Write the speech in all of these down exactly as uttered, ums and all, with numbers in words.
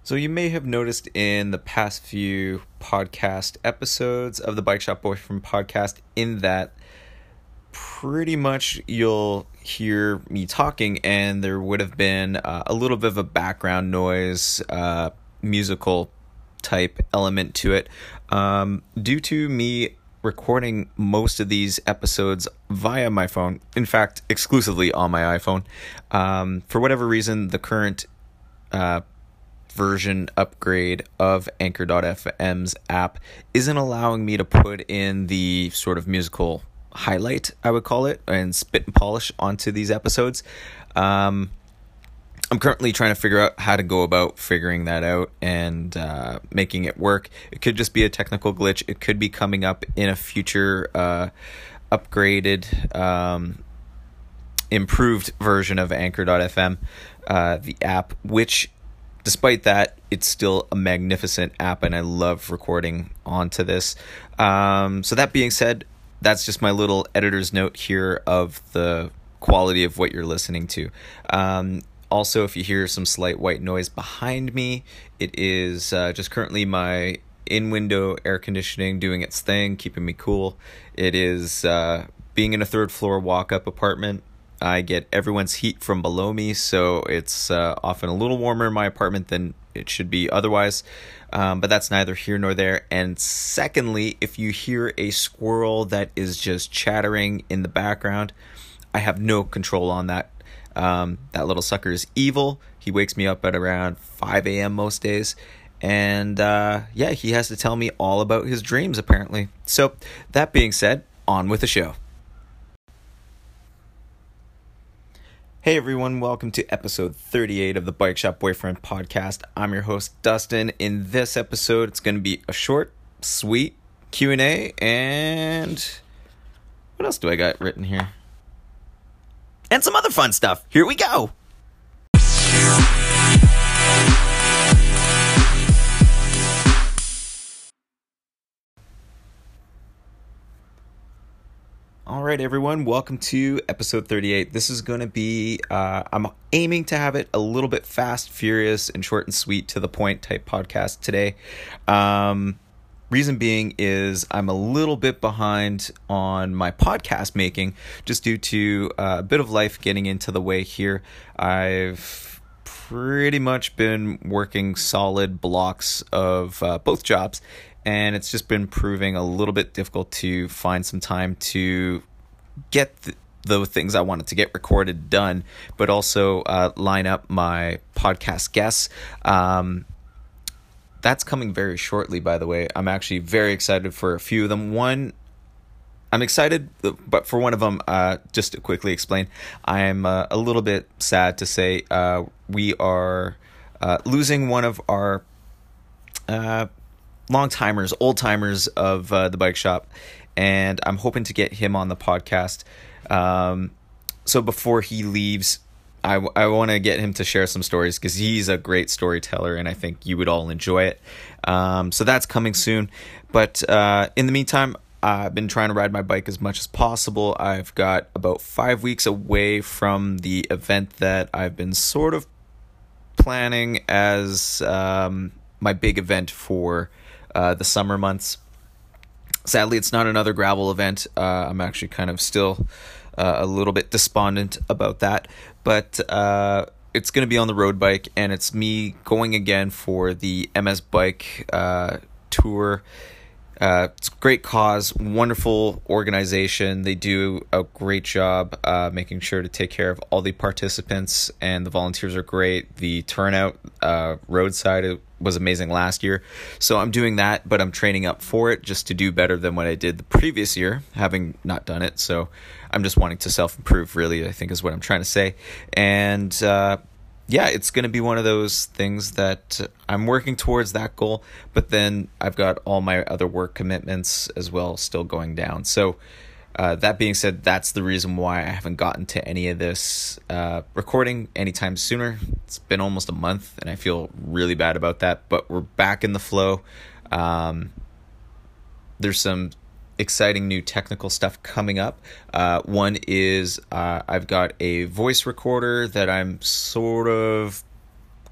So you may have noticed in the past few podcast episodes of the Bike Shop Boyfriend podcast in that pretty much you'll hear me talking and there would have been uh, a little bit of a background noise, uh, musical type element to it. Um, due to me recording most of these episodes via my phone, in fact, exclusively on my iPhone, um, for whatever reason, the current uh, version upgrade of Anchor dot F M's app isn't allowing me to put in the sort of musical highlight, I would call it, and spit and polish onto these episodes. Um, I'm currently trying to figure out how to go about figuring that out and uh, making it work. It could just be a technical glitch. It could be coming up in a future uh, upgraded, um, improved version of Anchor dot F M, uh, the app, which despite that, it's still a magnificent app, and I love recording onto this. Um, so that being said, that's just my little editor's note here of the quality of what you're listening to. Um, also, if you hear some slight white noise behind me, it is uh, just currently my in-window air conditioning doing its thing, keeping me cool. It is uh, being in a third-floor walk-up apartment. I get everyone's heat from below me, so it's uh, often a little warmer in my apartment than it should be otherwise. Um, but that's neither here nor there. And secondly, if you hear a squirrel that is just chattering in the background, I have no control on that. Um, that little sucker is evil. He wakes me up at around five a.m. most days. And uh, yeah, he has to tell me all about his dreams, apparently. So that being said, on with the show. Hey everyone, welcome to episode thirty-eight of the Bike Shop Boyfriend podcast. I'm your host, Dustin. In this episode, it's going to be a short, sweet Q and A, and what else do I got written here? And some other fun stuff. Here we go! All right, everyone, welcome to episode thirty-eight. This is going to be, uh, I'm aiming to have it a little bit fast, furious, and short and sweet to the point type podcast today. Um, reason being is I'm a little bit behind on my podcast making just due to uh, a bit of life getting into the way here. I've pretty much been working solid blocks of uh, both jobs, and it's just been proving a little bit difficult to find some time to get the, the things I wanted to get recorded done, but also uh, line up my podcast guests. Um, that's coming very shortly, by the way. I'm actually very excited for a few of them. One, I'm excited, but for one of them, uh, just to quickly explain, I'm uh, a little bit sad to say uh, we are uh, losing one of our uh, long timers, old timers of uh, the bike shop, and I'm hoping to get him on the podcast. Um, so before he leaves, I, w- I want to get him to share some stories because he's a great storyteller, and I think you would all enjoy it. Um, so that's coming soon. But uh, in the meantime, I've been trying to ride my bike as much as possible. I've got about five weeks away from the event that I've been sort of planning as um, my big event for Uh, the summer months. Sadly, it's not another gravel event. Uh, I'm actually kind of still uh, a little bit despondent about that, but uh, it's going to be on the road bike, and it's me going again for the M S Bike uh, tour. Uh, it's a great cause, wonderful organization. They do a great job uh, making sure to take care of all the participants, and the volunteers are great. The turnout uh, roadside was amazing last year. So I'm doing that, but I'm training up for it just to do better than what I did the previous year, having not done it. So I'm just wanting to self-improve, really, I think is what I'm trying to say. And uh, yeah, it's going to be one of those things that I'm working towards that goal, but then I've got all my other work commitments as well still going down. So uh, that being said, that's the reason why I haven't gotten to any of this uh, recording anytime sooner. It's been almost a month, and I feel really bad about that, but we're back in the flow. Um, there's some exciting new technical stuff coming up. Uh, one is uh, I've got a voice recorder that I'm sort of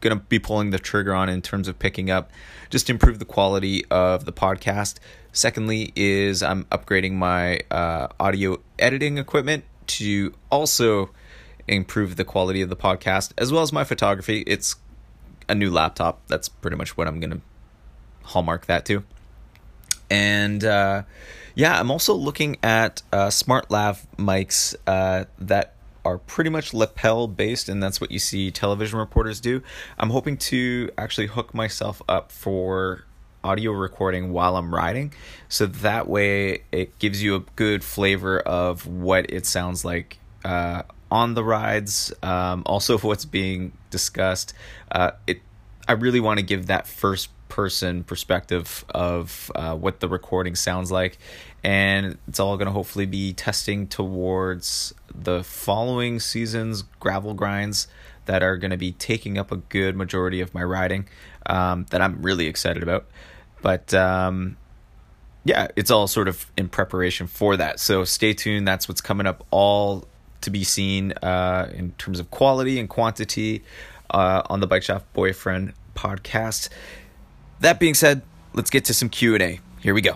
going to be pulling the trigger on in terms of picking up, just to improve the quality of the podcast. Secondly is I'm upgrading my uh, audio editing equipment to also improve the quality of the podcast, as well as my photography. It's a new laptop. That's pretty much what I'm going to hallmark that to. And uh, yeah, I'm also looking at uh, smart lav mics uh, that are pretty much lapel based, and that's what you see television reporters do. I'm hoping to actually hook myself up for audio recording while I'm riding, so that way it gives you a good flavor of what it sounds like uh, on the rides, um, also what's being discussed. Uh, it, I really want to give that first person perspective of uh, what the recording sounds like, and it's all going to hopefully be testing towards the following season's gravel grinds that are going to be taking up a good majority of my riding, um, that I'm really excited about. But um, yeah, it's all sort of in preparation for that, so stay tuned. That's what's coming up, all to be seen uh, in terms of quality and quantity uh, on the Bike Shop Boyfriend podcast. That being said, let's get to some Q and A. Here we go.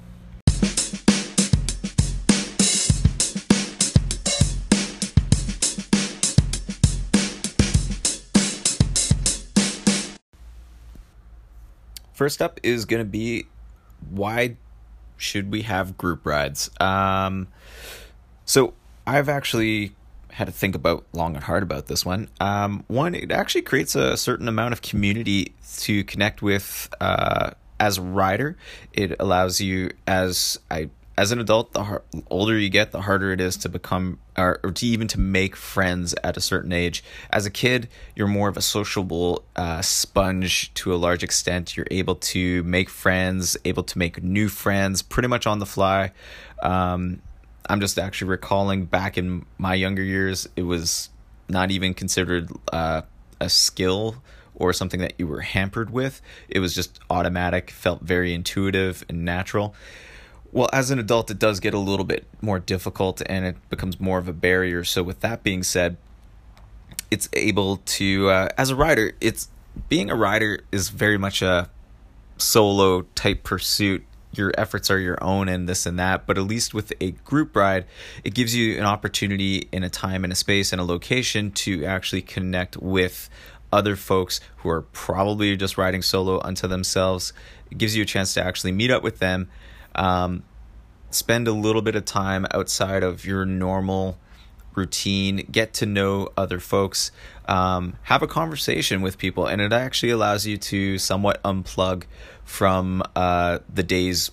First up is going to be, why should we have group rides? Um, so I've actually had to think about long and hard about this one. Um, one, it actually creates a certain amount of community to connect with uh, as a rider. It allows you, as I as an adult, the har- older you get, the harder it is to become, or, or to even to make friends at a certain age. As a kid, you're more of a sociable uh, sponge to a large extent. You're able to make friends, able to make new friends pretty much on the fly. Um, I'm just actually recalling back in my younger years, it was not even considered uh, a skill or something that you were hampered with. It was just automatic, felt very intuitive and natural. Well, as an adult, it does get a little bit more difficult and it becomes more of a barrier. So with that being said, it's able to, uh, as a rider, it's being a rider is very much a solo type pursuit. Your efforts are your own and this and that, but at least with a group ride, it gives you an opportunity in a time and a space and a location to actually connect with other folks who are probably just riding solo unto themselves. It gives you a chance to actually meet up with them, um, spend a little bit of time outside of your normal routine, get to know other folks, um, have a conversation with people, and it actually allows you to somewhat unplug from uh, the day's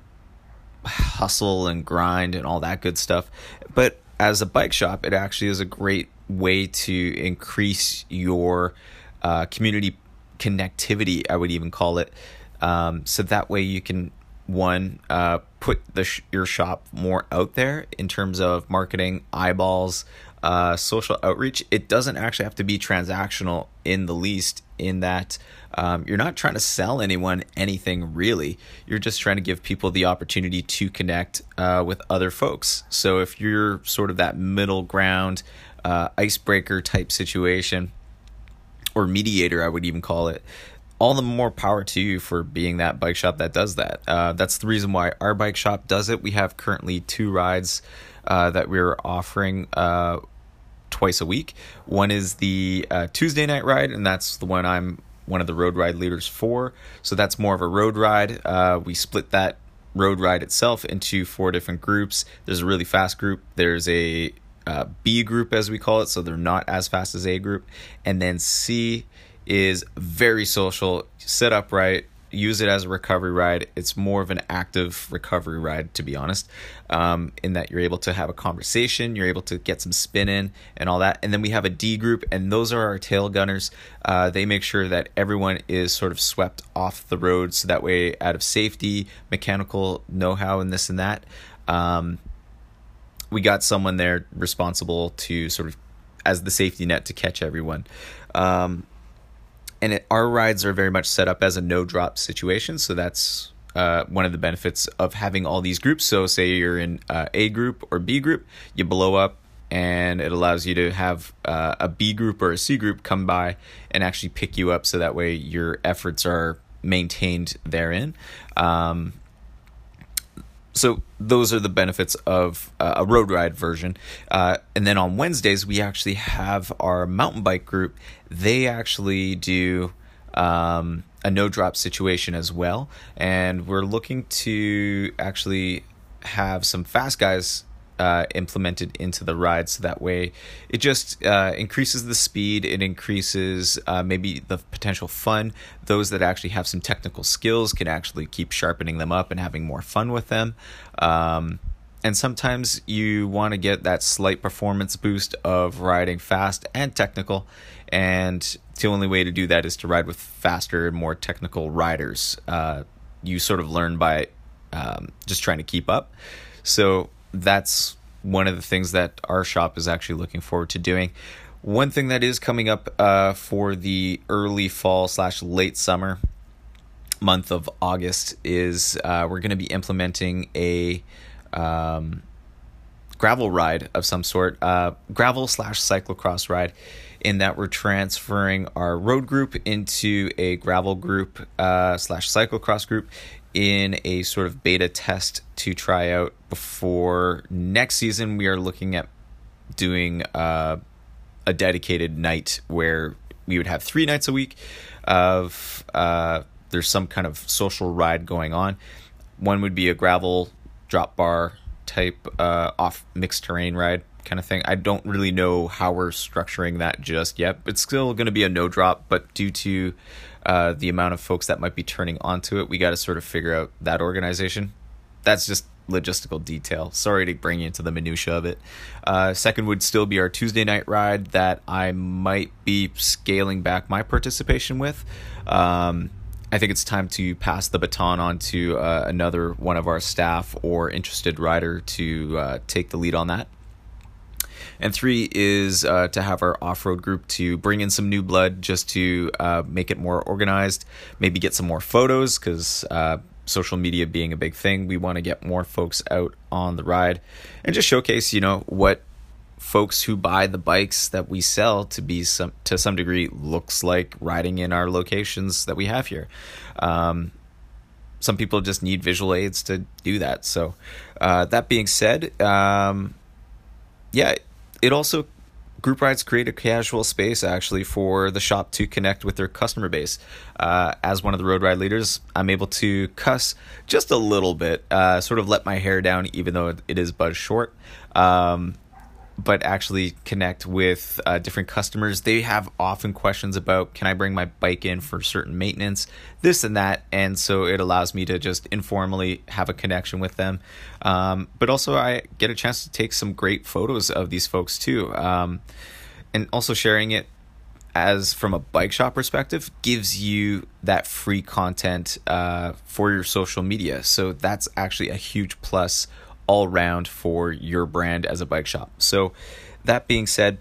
hustle and grind and all that good stuff. But as a bike shop, it actually is a great way to increase your uh, community connectivity, I would even call it. Um, so that way you can, one, uh, put the sh- your shop more out there in terms of marketing, eyeballs, uh, social outreach. It doesn't actually have to be transactional in the least, in that um, you're not trying to sell anyone anything really. You're just trying to give people the opportunity to connect uh, with other folks. So if you're sort of that middle ground, uh, icebreaker type situation, or mediator, I would even call it, all the more power to you for being that bike shop that does that. Uh, that's the reason why our bike shop does it. We have currently two rides uh, that we're offering uh, twice a week. One is the uh, Tuesday night ride, and that's the one I'm one of the road ride leaders for. So that's more of a road ride. Uh, we split that road ride itself into four different groups. There's a really fast group. There's a uh, B group, as we call it, so they're not as fast as A group. And then C is very social, sit upright, use it as a recovery ride. It's more of an active recovery ride, to be honest, um, in that you're able to have a conversation, you're able to get some spin in and all that. And then we have a D group, and those are our tail gunners. Uh, they make sure that everyone is sort of swept off the road, so that way, out of safety, mechanical know-how, and this and that, um, we got someone there responsible to sort of as the safety net to catch everyone. Um, And it, our rides are very much set up as a no-drop situation, so that's uh, one of the benefits of having all these groups. So say you're in uh, A group or B group, you blow up, and it allows you to have uh, a B group or a C group come by and actually pick you up, so that way your efforts are maintained therein. Um, so those are the benefits of uh, a road ride version. Uh, and then on Wednesdays, we actually have our mountain bike group. They actually do um, a no drop situation as well. And we're looking to actually have some fast guys Uh, implemented into the ride, so that way it just uh, increases the speed, it increases uh, maybe the potential fun. Those that actually have some technical skills can actually keep sharpening them up and having more fun with them. Um, and sometimes you want to get that slight performance boost of riding fast and technical, and the only way to do that is to ride with faster and more technical riders. Uh, you sort of learn by um, just trying to keep up. So that's one of the things that our shop is actually looking forward to doing. One thing that is coming up uh, for the early fall slash late summer month of August is uh, we're going to be implementing a um, gravel ride of some sort, uh, gravel slash cyclocross ride, in that we're transferring our road group into a gravel group uh, slash cyclocross group in a sort of beta test to try out before next season. We are looking at doing uh, a dedicated night where we would have three nights a week of uh, there's some kind of social ride going on. One would be a gravel drop bar type uh, off mixed terrain ride kind of thing. I don't really know how we're structuring that just yet. It's still going to be a no drop, but due to uh, the amount of folks that might be turning onto it, we got to sort of figure out that organization. That's just logistical detail. Sorry to bring you into the minutia of it. Uh, second would still be our Tuesday night ride that I might be scaling back my participation with. Um, I think it's time to pass the baton on to uh, another one of our staff or interested rider to uh, take the lead on that. And three is uh, to have our off-road group to bring in some new blood, just to uh, make it more organized, maybe get some more photos, because uh, social media being a big thing, we want to get more folks out on the ride and just showcase, you know, what folks who buy the bikes that we sell to be some to some degree looks like riding in our locations that we have here. Um, some people just need visual aids to do that. So uh, that being said, um, yeah, it also, group rides create a casual space actually for the shop to connect with their customer base. Uh, as one of the road ride leaders, I'm able to cuss just a little bit, uh, sort of let my hair down, even though it is buzz short. Um, but actually connect with uh, different customers. They have often questions about, can I bring my bike in for certain maintenance, this and that, and so it allows me to just informally have a connection with them. Um, but also I get a chance to take some great photos of these folks too. Um, and also sharing it as from a bike shop perspective gives you that free content uh, for your social media. So that's actually a huge plus all round for your brand as a bike shop. So that being said,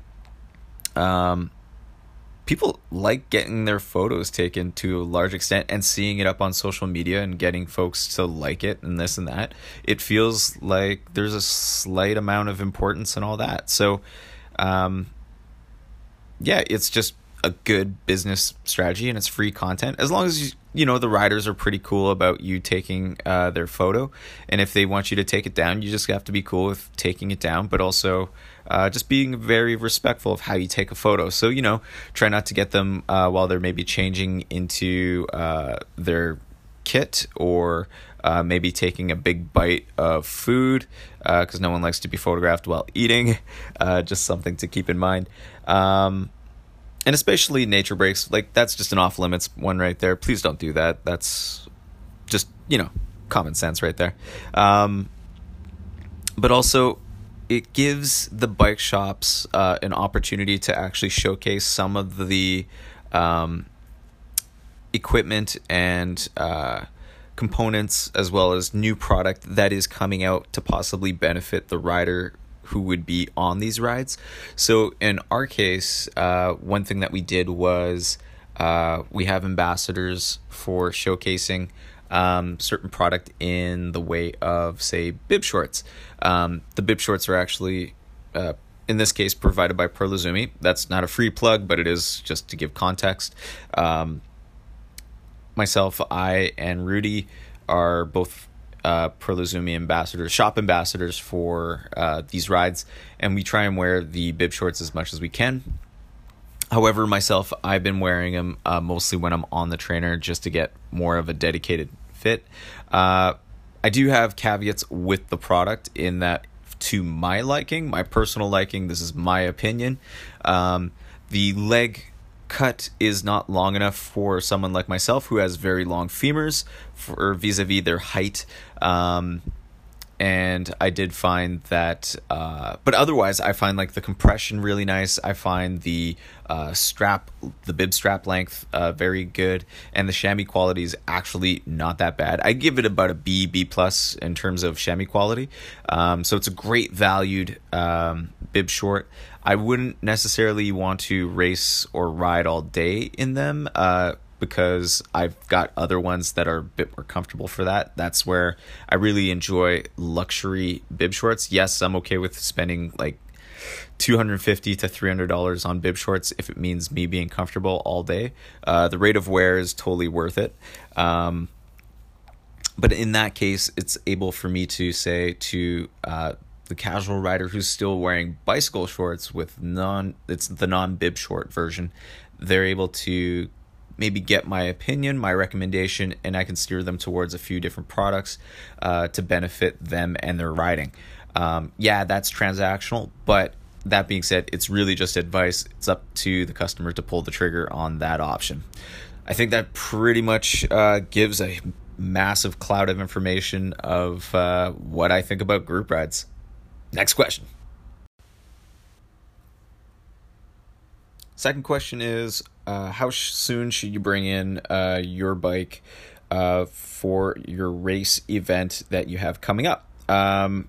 um, people like getting their photos taken to a large extent and seeing it up on social media and getting folks to like it and this and that. It feels like there's a slight amount of importance and all that. So, um, yeah, it's just a good business strategy and it's free content as long as you, you know, the riders are pretty cool about you taking uh, their photo. And if they want you to take it down, you just have to be cool with taking it down, but also uh, just being very respectful of how you take a photo. So, you know, try not to get them uh, while they're maybe changing into uh, their kit or uh, maybe taking a big bite of food because uh, no one likes to be photographed while eating. Uh, just something to keep in mind. Um, And especially nature breaks, like that's just an off limits one right there. Please don't do that. That's just, you know, common sense right there. Um, but also it gives the bike shops uh, an opportunity to actually showcase some of the um, equipment and uh, components as well as new product that is coming out to possibly benefit the rider who would be on these rides. So in our case, uh, one thing that we did was uh, we have ambassadors for showcasing um, certain product in the way of, say, bib shorts. Um, the bib shorts are actually uh, in this case, provided by Perlizumi. That's not a free plug, but it is just to give context. Um, myself, I, and Rudy are both uh, Perlizumi ambassadors, shop ambassadors for uh, these rides, and we try and wear the bib shorts as much as we can. However, myself, I've been wearing them uh, mostly when I'm on the trainer just to get more of a dedicated fit. Uh, I do have caveats with the product in that, to my liking, my personal liking, this is my opinion, um, the leg cut is not long enough for someone like myself who has very long femurs for vis-a-vis their height. Um, and I did find that, uh, but otherwise I find like the compression really nice. I find the uh, strap, the bib strap length uh, very good, and the chamois quality is actually not that bad. I give it about a B, B plus in terms of chamois quality. Um, so it's a great valued um, bib short. I wouldn't necessarily want to race or ride all day in them, uh, because I've got other ones that are a bit more comfortable for that. That's where I really enjoy luxury bib shorts. Yes, I'm okay with spending like two hundred fifty to three hundred dollars on bib shorts if it means me being comfortable all day. Uh, the rate of wear is totally worth it. Um, but in that case, it's able for me to say to uh, the casual rider who's still wearing bicycle shorts with non, it's the non-bib short version, they're able to maybe get my opinion, my recommendation, and I can steer them towards a few different products uh, to benefit them and their riding. Um, yeah, that's transactional, but that being said, it's really just advice. It's up to the customer to pull the trigger on that option. I think that pretty much uh, gives a massive cloud of information of uh, what I think about group rides. Next question. Second question is, uh, how sh- soon should you bring in uh, your bike uh, for your race event that you have coming up? Um,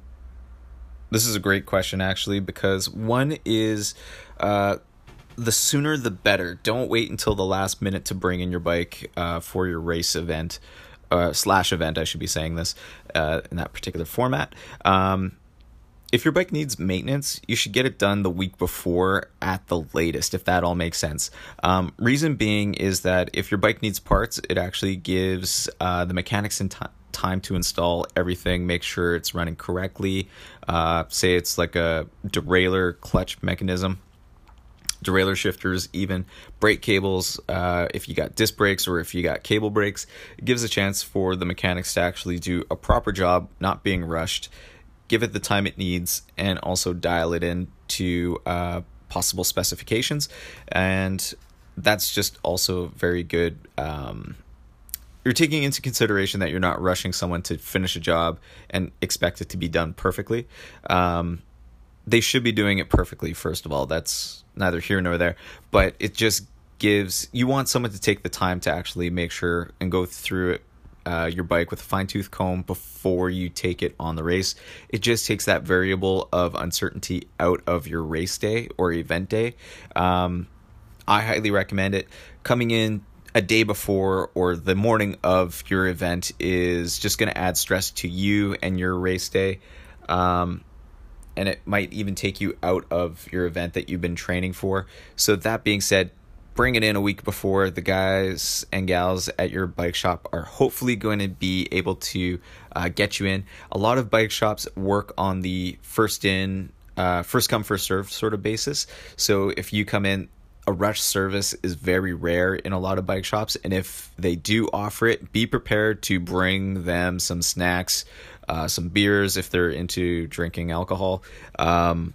this is a great question, actually, because one is uh, the sooner the better. Don't wait until the last minute to bring in your bike uh, for your race event, uh, slash event, I should be saying this, uh, in that particular format. Um, If your bike needs maintenance, you should get it done the week before at the latest, if that all makes sense. Um, reason being is that if your bike needs parts, it actually gives uh, the mechanics in t- time to install everything, make sure it's running correctly. Uh, say it's like a derailleur clutch mechanism, derailleur shifters, even brake cables. Uh, if you got disc brakes or if you got cable brakes, it gives a chance for the mechanics to actually do a proper job, not being rushed, give it the time it needs, and also dial it in to uh, possible specifications. And that's just also very good. Um, you're taking into consideration that you're not rushing someone to finish a job and expect it to be done perfectly. Um, they should be doing it perfectly, first of all. That's neither here nor there. But it just gives, you want someone to take the time to actually make sure and go through it, Uh, your bike with a fine-tooth comb before you take it on the race. It just takes that variable of uncertainty out of your race day or event day. Um, I highly recommend it. Coming in a day before or the morning of your event is just going to add stress to you and your race day. Um, and it might even take you out of your event that you've been training for. So that being said, bring it in a week before. The guys and gals at your bike shop are hopefully going to be able to uh, get you in. A lot of bike shops work on the first in, uh, first come, first serve sort of basis. So if you come in, a rush service is very rare in a lot of bike shops. And if they do offer it, be prepared to bring them some snacks, uh, some beers if they're into drinking alcohol. Um,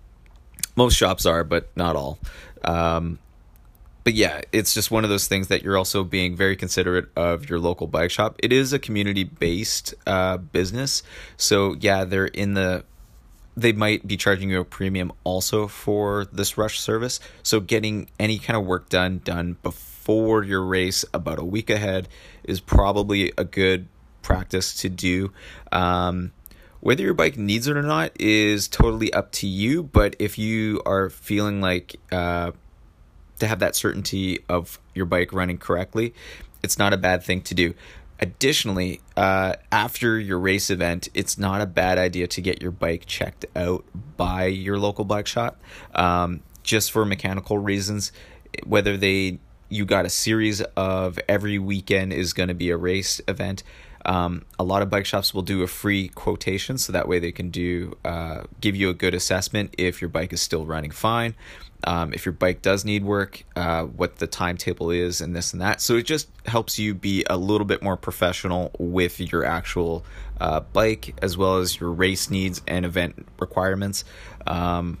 most shops are, but not all. Um, But yeah, it's just one of those things that you're also being very considerate of your local bike shop. It is a community-based uh, business. So yeah, they're in the, they might be charging you a premium also for this rush service. So getting any kind of work done, done before your race about a week ahead is probably a good practice to do. Um, whether your bike needs it or not is totally up to you. But if you are feeling like, uh, to have that certainty of your bike running correctly, it's not a bad thing to do. Additionally, uh, after your race event, it's not a bad idea to get your bike checked out by your local bike shop, um, just for mechanical reasons. Whether they you got a series of every weekend is going to be a race event. Um, a lot of bike shops will do a free quotation, so that way they can do uh, give you a good assessment if your bike is still running fine, um, if your bike does need work, uh, what the timetable is, and this and that. So it just helps you be a little bit more professional with your actual uh, bike, as well as your race needs and event requirements. Um,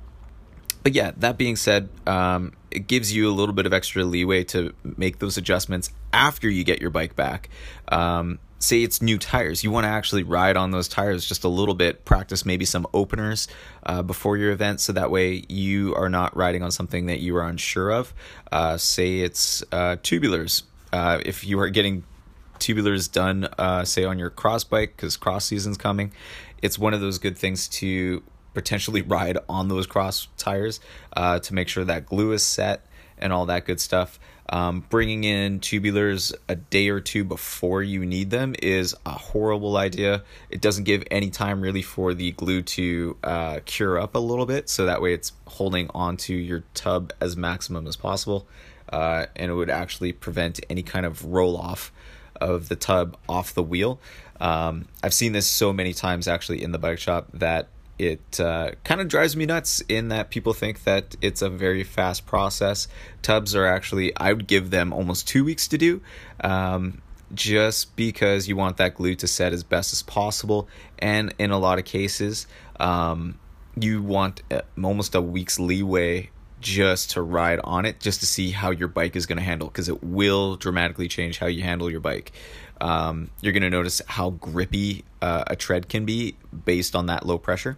But yeah, that being said, um, it gives you a little bit of extra leeway to make those adjustments after you get your bike back. Um, say it's new tires. You want to actually ride on those tires just a little bit, practice maybe some openers uh, before your event, so that way you are not riding on something that you are unsure of. Uh, say it's uh, tubulars. Uh, if you are getting tubulars done, uh, say on your cross bike, because cross season's coming, it's one of those good things to potentially ride on those cross tires uh, to make sure that glue is set and all that good stuff. Um, bringing in tubulars a day or two before you need them is a horrible idea. It doesn't give any time really for the glue to uh, cure up a little bit, so that way it's holding onto your tub as maximum as possible, uh, and it would actually prevent any kind of roll off of the tub off the wheel. Um, I've seen this so many times actually in the bike shop that it uh, kind of drives me nuts, in that people think that it's a very fast process. Tubs are actually, I would give them almost two weeks to do, um, just because you want that glue to set as best as possible. And in a lot of cases, um, you want almost a week's leeway just to ride on it, just to see how your bike is going to handle, because it will dramatically change how you handle your bike. Um, you're going to notice how grippy uh, a tread can be based on that low pressure.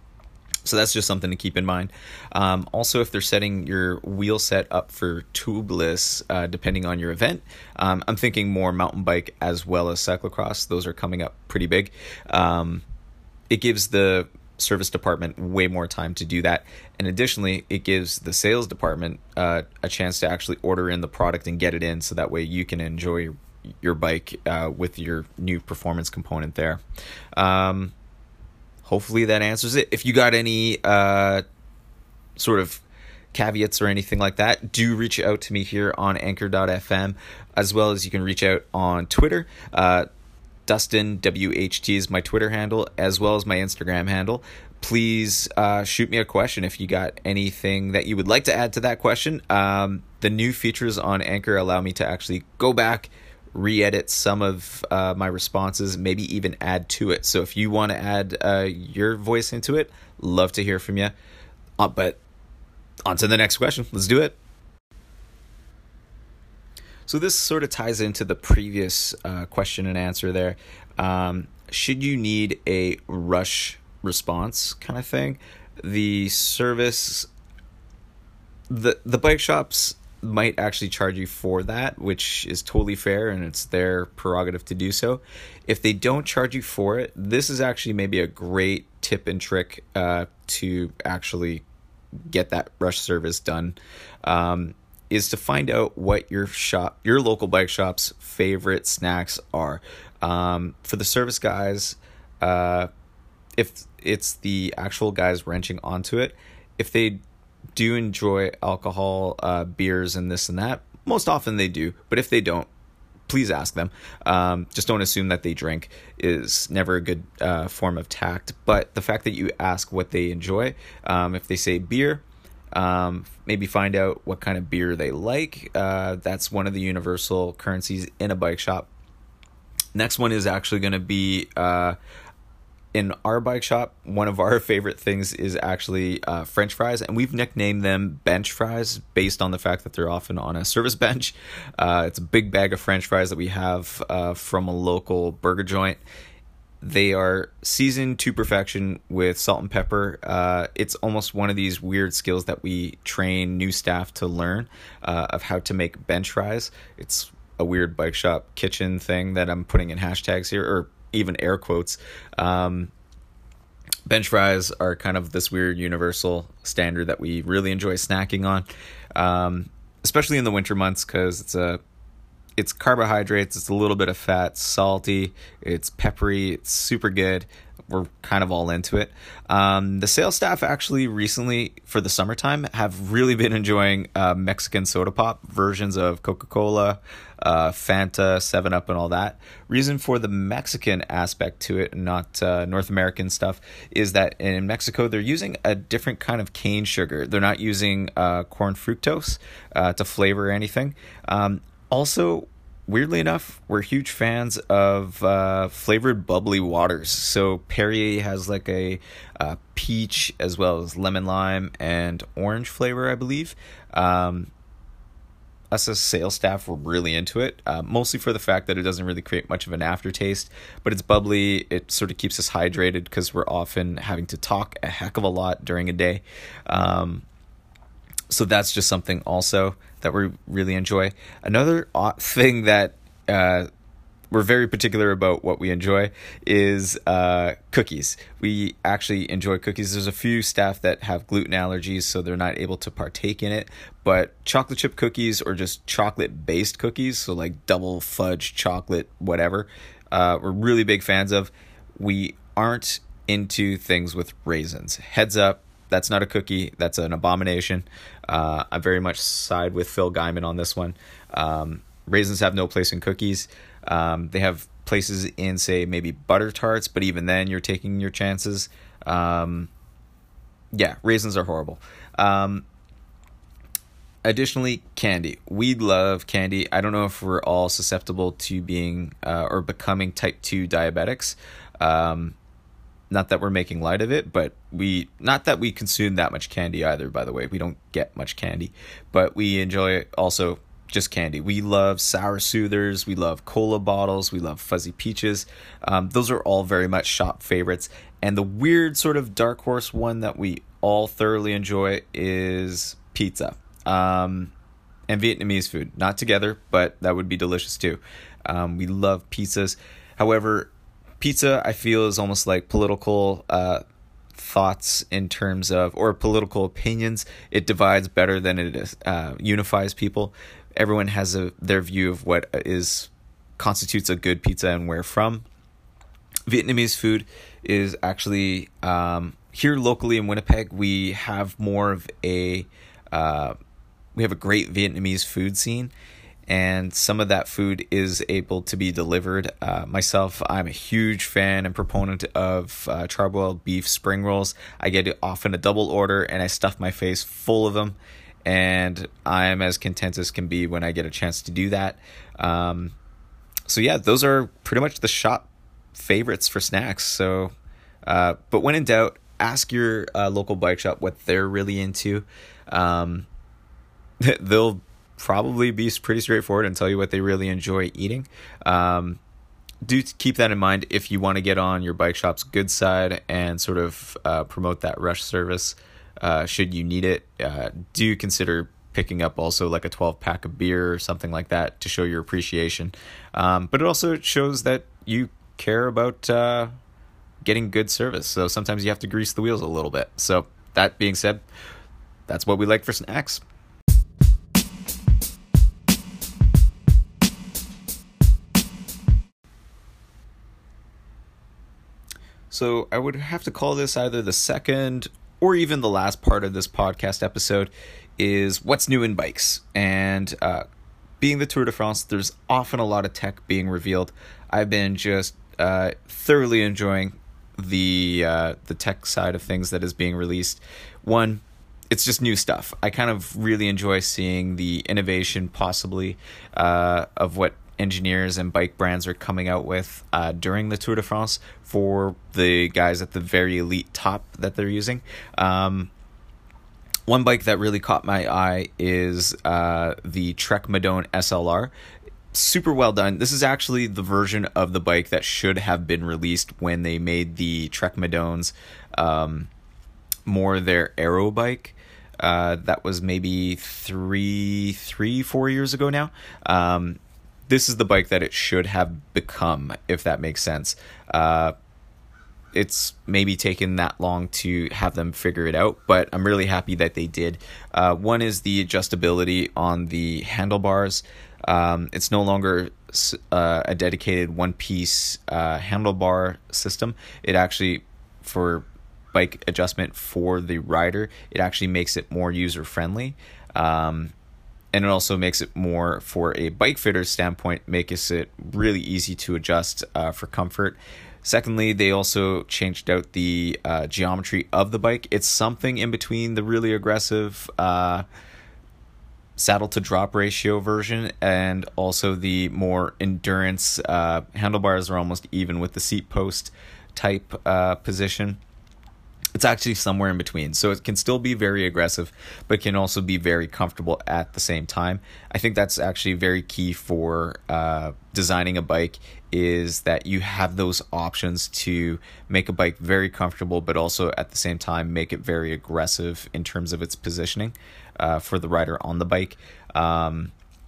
So that's just something to keep in mind. Um, also, if they're setting your wheel set up for tubeless, uh, depending on your event, um, I'm thinking more mountain bike as well as cyclocross. Those are coming up pretty big. Um, it gives the service department way more time to do that. And additionally, it gives the sales department uh, a chance to actually order in the product and get it in, so that way you can enjoy your, your bike uh, with your new performance component there. Um, hopefully that answers it. If you got any uh, sort of caveats or anything like that, do reach out to me here on anchor dot f m, as well as you can reach out on Twitter. Uh, Dustin W H T is my Twitter handle, as well as my Instagram handle. Please uh, shoot me a question if you got anything that you would like to add to that question. Um, the new features on Anchor allow me to actually go back, re-edit some of uh, my responses, maybe even add to it. So if you want to add uh, your voice into it, love to hear from you. Uh, but on to the next question. Let's do it. So this sort of ties into the previous uh, question and answer there. Um, should you need a rush response kind of thing? The service, the the bike shops might actually charge you for that, which is totally fair, and it's their prerogative to do so. If they don't charge you for it, this is actually maybe a great tip and trick uh, to actually get that rush service done. Um, is to find out what your shop, your local bike shop's favorite snacks are. Um, for the service guys, uh, if it's the actual guys wrenching onto it, if they do enjoy alcohol, uh, beers and this and that, most often they do, but if they don't, please ask them. Um, just don't assume that they drink is never a good uh, form of tact, but the fact that you ask what they enjoy, um, if they say beer, Um, maybe find out what kind of beer they like. Uh, that's one of the universal currencies in a bike shop. Next one is actually going to be uh, in our bike shop. One of our favorite things is actually uh, French fries, and we've nicknamed them bench fries based on the fact that they're often on a service bench. Uh, it's a big bag of French fries that we have uh, from a local burger joint. They are seasoned to perfection with salt and pepper. Uh, it's almost one of these weird skills that we train new staff to learn uh, of how to make bench fries. It's a weird bike shop kitchen thing that I'm putting in hashtags here, or even air quotes. Um, bench fries are kind of this weird universal standard that we really enjoy snacking on, um, especially in the winter months, because it's a it's carbohydrates, it's a little bit of fat, salty, it's peppery, it's super good. We're kind of all into it. Um, the sales staff actually recently, for the summertime, have really been enjoying uh, Mexican soda pop versions of Coca-Cola, uh, Fanta, seven up, and all that. Reason for the Mexican aspect to it, and not uh, North American stuff, is that in Mexico they're using a different kind of cane sugar. They're not using uh, corn fructose uh, to flavor anything. Um, also, weirdly enough, we're huge fans of uh, flavored bubbly waters. So Perrier has like a uh, peach as well as lemon lime and orange flavor, I believe. Um, us as sales staff, we're really into it, uh, mostly for the fact that it doesn't really create much of an aftertaste, but it's bubbly. It sort of keeps us hydrated because we're often having to talk a heck of a lot during a day. Um, so that's just something also that we really enjoy. Another thing that uh, we're very particular about what we enjoy is uh, cookies. We actually enjoy cookies. There's a few staff that have gluten allergies, so they're not able to partake in it. But chocolate chip cookies or just chocolate-based cookies, so like double fudge chocolate, whatever, uh, we're really big fans of. We aren't into things with raisins. Heads up. That's not a cookie. That's an abomination. Uh, I very much side with Phil Guyman on this one. Um, raisins have no place in cookies. Um, they have places in, say, maybe butter tarts, but even then you're taking your chances. Um, yeah, raisins are horrible. Um, additionally, candy. We love candy. I don't know if we're all susceptible to being uh, or becoming type two diabetics. Um Not that we're making light of it, but we, not that we consume that much candy either, by the way. We don't get much candy, but we enjoy also just candy. We love sour soothers. We love cola bottles. We love fuzzy peaches. Um, those are all very much shop favorites. And the weird sort of dark horse one that we all thoroughly enjoy is pizza um, and Vietnamese food. Not together, but that would be delicious too. Um, we love pizzas. However, pizza, I feel, is almost like political uh, thoughts in terms of, or political opinions. It divides better than it is, uh, unifies people. Everyone has a their view of what is constitutes a good pizza and where from. Vietnamese food is actually, um, here locally in Winnipeg, we have more of a, uh, we have a great Vietnamese food scene. And some of that food is able to be delivered. Uh, myself, I'm a huge fan and proponent of uh, charbroiled beef spring rolls. I get often a double order, and I stuff my face full of them. And I'm as content as can be when I get a chance to do that. Um, so yeah, those are pretty much the shop favorites for snacks. So, uh, but when in doubt, ask your uh, local bike shop what they're really into. Um, they'll probably be pretty straightforward and tell you what they really enjoy eating. Um, do keep that in mind if you want to get on your bike shop's good side and sort of uh, promote that rush service. Uh, should you need it, uh, do consider picking up also like a twelve pack of beer or something like that to show your appreciation. Um, but it also shows that you care about uh, getting good service. So sometimes you have to grease the wheels a little bit. So that being said, that's what we like for snacks. So I would have to call this either the second or even the last part of this podcast episode is what's new in bikes. And uh, being the Tour de France, there's often a lot of tech being revealed. I've been just uh, thoroughly enjoying the uh, the tech side of things that is being released. One, it's just new stuff. I kind of really enjoy seeing the innovation possibly uh, of what engineers and bike brands are coming out with uh, during the Tour de France for the guys at the very elite top that they're using. Um, one bike that really caught my eye is uh, the Trek Madone S L R. Super well done. This is actually the version of the bike that should have been released when they made the Trek Madones um, more their aero bike. Uh, that was maybe three, three, four years ago now. Um, This is the bike that it should have become, if that makes sense. Uh, it's maybe taken that long to have them figure it out, but I'm really happy that they did. Uh, one is the adjustability on the handlebars. Um, it's no longer uh, a dedicated one-piece uh, handlebar system. It actually, for bike adjustment for the rider, it actually makes it more user-friendly. Um, and it also makes it more, for a bike fitter standpoint, makes it really easy to adjust uh, for comfort. Secondly, they also changed out the uh, geometry of the bike. It's something in between the really aggressive uh, saddle to drop ratio version and also the more endurance. Uh, handlebars are almost even with the seat post type uh, position. It's actually somewhere in between. So it can still be very aggressive, but can also be very comfortable at the same time. I think that's actually very key for uh, designing a bike, is that you have those options to make a bike very comfortable, but also at the same time make it very aggressive in terms of its positioning uh, for the rider on the bike. Um,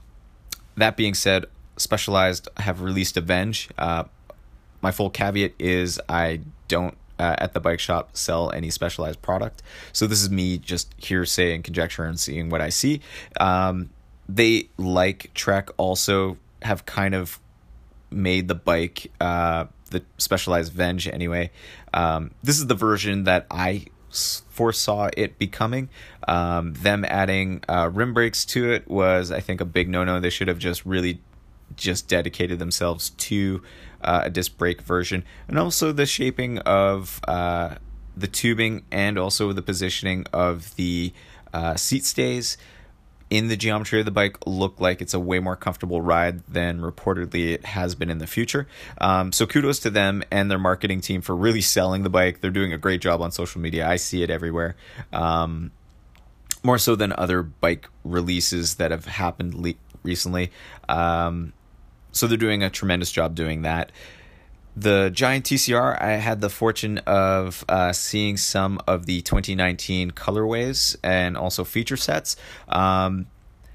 that being said, Specialized have released a Venge. Uh, my full caveat is I don't Uh, at the bike shop sell any Specialized product, so this is me just hearsay and conjecture and seeing what I see. Um, they, like Trek, also have kind of made the bike, uh, the Specialized Venge anyway. Um, this is the version that I foresaw it becoming. Um, them adding uh, rim brakes to it was, I think, a big no-no. They should have just really just dedicated themselves to uh, a disc brake version, and also the shaping of uh, the tubing and also the positioning of the uh, seat stays in the geometry of the bike look like it's a way more comfortable ride than reportedly it has been in the future. Um, so kudos to them and their marketing team for really selling the bike. They're doing a great job on social media. I see it everywhere. Um, more so than other bike releases that have happened le- recently. Um, so they're doing a tremendous job doing that. The Giant T C R, I had the fortune of uh, seeing some of the twenty nineteen colorways and also feature sets. Um,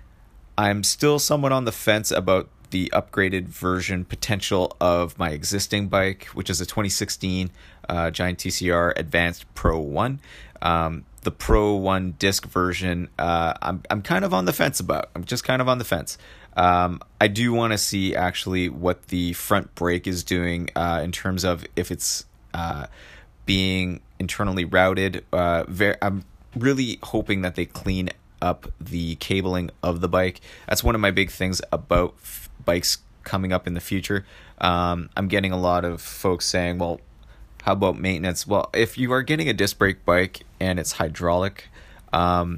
I'm still somewhat on the fence about the upgraded version potential of my existing bike, which is a twenty sixteen uh, Giant T C R Advanced Pro one. Um, the Pro one disc version, uh, I'm I'm kind of on the fence about. I'm just kind of on the fence. Um, I do want to see actually what the front brake is doing uh, in terms of if it's uh, being internally routed. Uh, very, I'm really hoping that they clean up the cabling of the bike. That's one of my big things about f- bikes coming up in the future. Um, I'm getting a lot of folks saying, well, how about maintenance? Well, if you are getting a disc brake bike and it's hydraulic, um,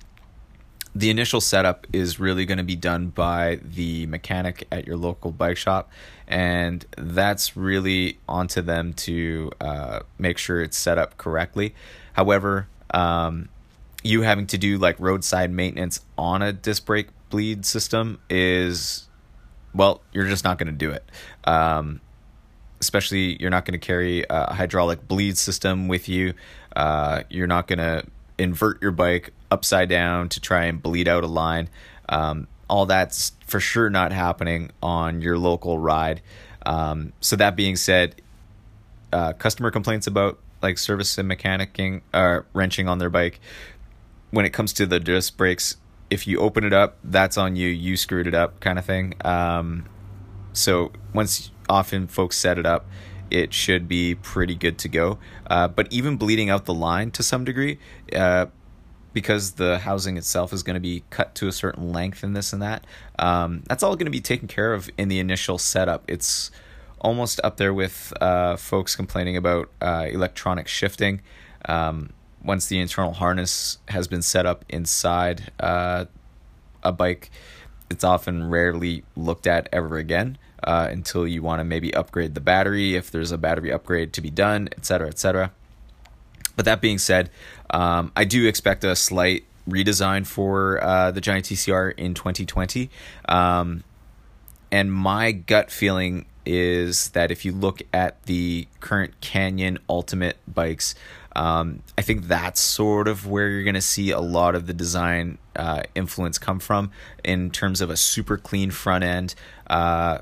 the initial setup is really going to be done by the mechanic at your local bike shop, and that's really onto them to uh, make sure it's set up correctly. However, um, you having to do like roadside maintenance on a disc brake bleed system is, well, you're just not going to do it. Um, especially, you're not going to carry a hydraulic bleed system with you. Uh, you're not going to invert your bike upside down to try and bleed out a line. Um, all that's for sure not happening on your local ride. Um, so that being said, uh, customer complaints about like service and mechanicking or uh, wrenching on their bike. When it comes to the disc brakes, if you open it up, that's on you. You screwed it up, kind of thing. Um, so once often folks set it up, it should be pretty good to go. Uh, but even bleeding out the line to some degree, uh, because the housing itself is going to be cut to a certain length and this and that, um, that's all going to be taken care of in the initial setup. It's almost up there with uh, folks complaining about uh, electronic shifting. Um, once the internal harness has been set up inside uh, a bike, it's often rarely looked at ever again. Uh, until you want to maybe upgrade the battery, if there's a battery upgrade to be done, et cetera, et cetera. But that being said, um, I do expect a slight redesign for uh, the Giant T C R in twenty twenty. Um, and my gut feeling is that if you look at the current Canyon Ultimate bikes, um, I think that's sort of where you're going to see a lot of the design uh, influence come from in terms of a super clean front end, uh,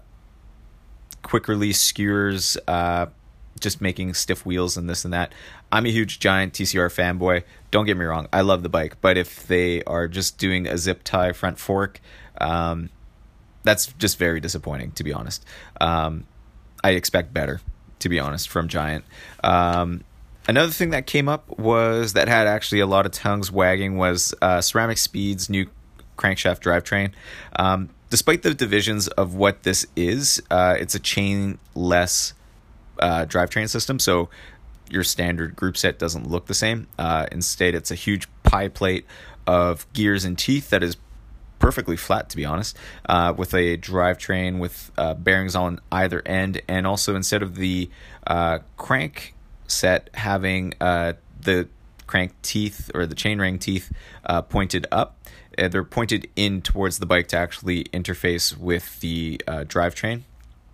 quick release skewers, uh, just making stiff wheels and this and that. I'm a huge Giant T C R fanboy. Don't get me wrong, I love the bike, but if they are just doing a zip tie front fork, um, that's just very disappointing, to be honest. Um, I expect better, to be honest, from Giant. Um, another thing that came up was that had actually a lot of tongues wagging was uh, Ceramic Speed's new crankshaft drivetrain. Um, despite the divisions of what this is, uh, it's a chain-less uh, drivetrain system, so your standard group set doesn't look the same. Uh, instead, it's a huge pie plate of gears and teeth that is perfectly flat, to be honest, uh, with a drivetrain with uh, bearings on either end, and also instead of the uh, crank set having uh, the crank teeth or the chainring teeth uh, pointed up, uh, they're pointed in towards the bike to actually interface with the uh, drivetrain.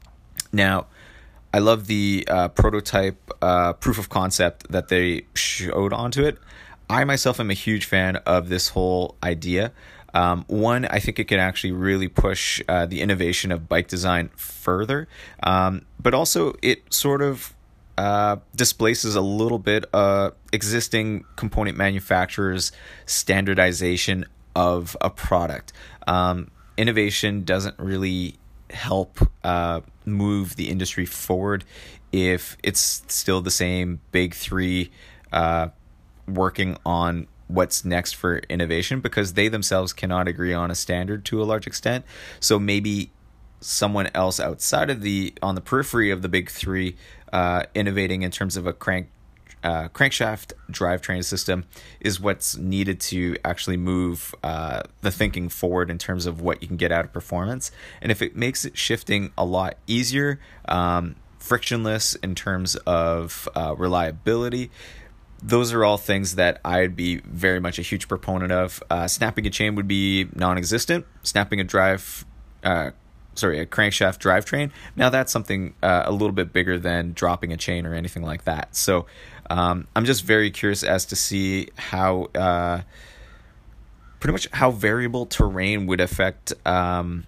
Now, I love the uh, prototype uh, proof of concept that they showed onto it. I myself am a huge fan of this whole idea. Um, one, I think it can actually really push uh, the innovation of bike design further, um, but also it sort of uh, displaces a little bit uh, existing component manufacturers' standardization of a product. Um, innovation doesn't really help uh, move the industry forward if it's still the same big three uh, working on what's next for innovation, because they themselves cannot agree on a standard to a large extent. So maybe someone else outside of the, on the periphery of the big three, uh, innovating in terms of a crank uh, crankshaft drivetrain system is what's needed to actually move uh, the thinking forward in terms of what you can get out of performance. And if it makes it shifting a lot easier, um, frictionless in terms of uh, reliability, those are all things that I'd be very much a huge proponent of. Uh, snapping a chain would be non-existent. Snapping a drive, uh, sorry, a crankshaft drivetrain, now that's something uh, a little bit bigger than dropping a chain or anything like that. So um, I'm just very curious as to see how, uh, pretty much how variable terrain would affect um,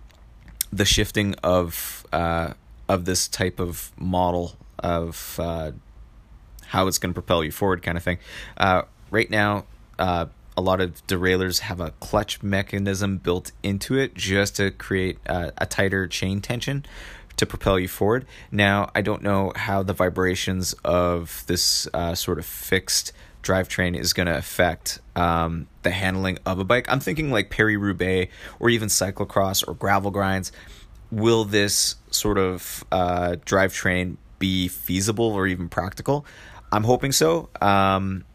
the shifting of uh, of this type of model of uh, how it's going to propel you forward, kind of thing. Uh, right now, uh, a lot of derailleurs have a clutch mechanism built into it just to create uh, a tighter chain tension to propel you forward. Now, I don't know how the vibrations of this uh, sort of fixed drivetrain is going to affect um, the handling of a bike. I'm thinking like Paris-Roubaix or even cyclocross or gravel grinds. Will this sort of uh, drivetrain be feasible or even practical? I'm hoping so. Um,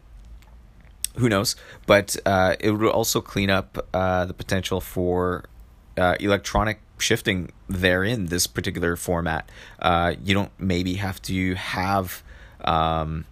who knows? But uh, it would also clean up uh, the potential for uh, electronic shifting therein this particular format. Uh, you don't maybe have to have um,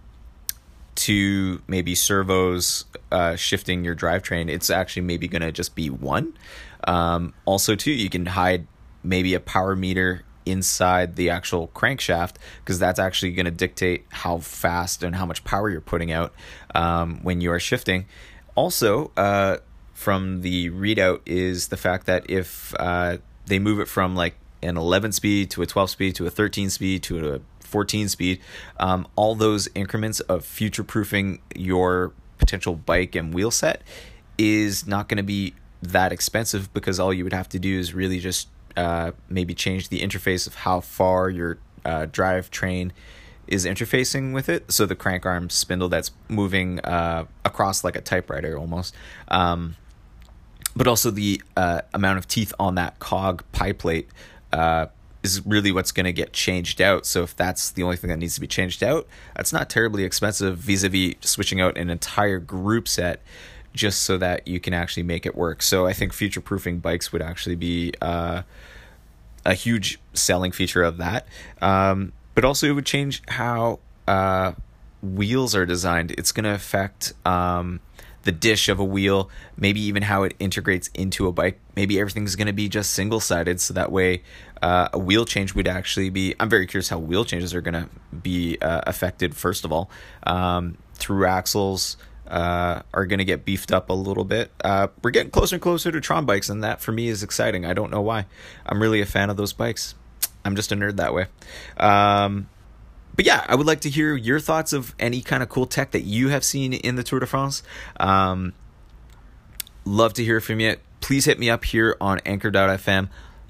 two maybe servos uh, shifting your drivetrain. It's actually maybe going to just be one. Um, also, too, you can hide maybe a power meter inside the actual crankshaft, because that's actually going to dictate how fast and how much power you're putting out um, when you are shifting. Also, uh, from the readout is the fact that if uh, they move it from like an eleven speed to a twelve speed to a thirteen speed to a fourteen speed, um, all those increments of future-proofing your potential bike and wheel set is not going to be that expensive, because all you would have to do is really just Uh, maybe change the interface of how far your uh, drivetrain is interfacing with it. So the crank arm spindle that's moving uh, across like a typewriter almost. Um, but also the uh, amount of teeth on that cog pie plate uh, is really what's going to get changed out. So if that's the only thing that needs to be changed out, that's not terribly expensive vis-a-vis switching out an entire group set just so that you can actually make it work. So I think future-proofing bikes would actually be uh, a huge selling feature of that. Um, but also it would change how uh, wheels are designed. It's going to affect um, the dish of a wheel, maybe even how it integrates into a bike. Maybe everything's going to be just single-sided, so that way uh, a wheel change would actually be... I'm very curious how wheel changes are going to be uh, affected, first of all. Um, through axles... Uh, are going to get beefed up a little bit. Uh, we're getting closer and closer to Tron bikes, and that for me is exciting. I don't know why. I'm really a fan of those bikes. I'm just a nerd that way. Um, but yeah, I would like to hear your thoughts of any kind of cool tech that you have seen in the Tour de France. Um, love to hear from you. Please hit me up here on anchor dot f m.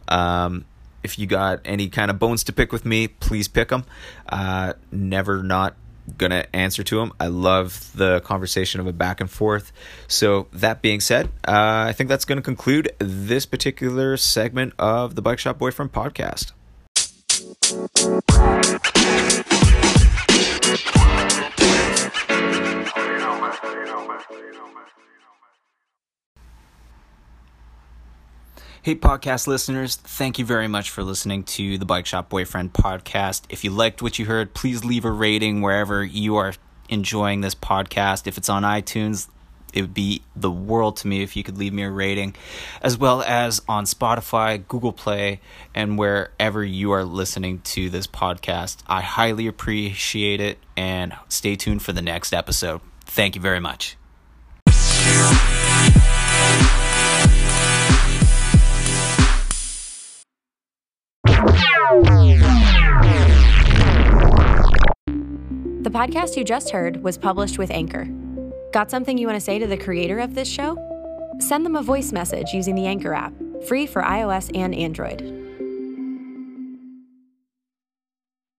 Um, if you got any kind of bones to pick with me, please pick them. Uh, never not gonna answer to them. I love the conversation of a back and forth. So that being said, uh, I think that's going to conclude this particular segment of the Bike Shop Boyfriend podcast. Hey, podcast listeners, thank you very much for listening to the Bike Shop Boyfriend podcast. If you liked what you heard, please leave a rating wherever you are enjoying this podcast. If it's on iTunes, it would be the world to me if you could leave me a rating, as well as on Spotify, Google Play, and wherever you are listening to this podcast. I highly appreciate it, and stay tuned for the next episode. Thank you very much. The podcast you just heard was published with Anchor. Got something you want to say to the creator of this show? Send them a voice message using the Anchor app, free for iOS and Android.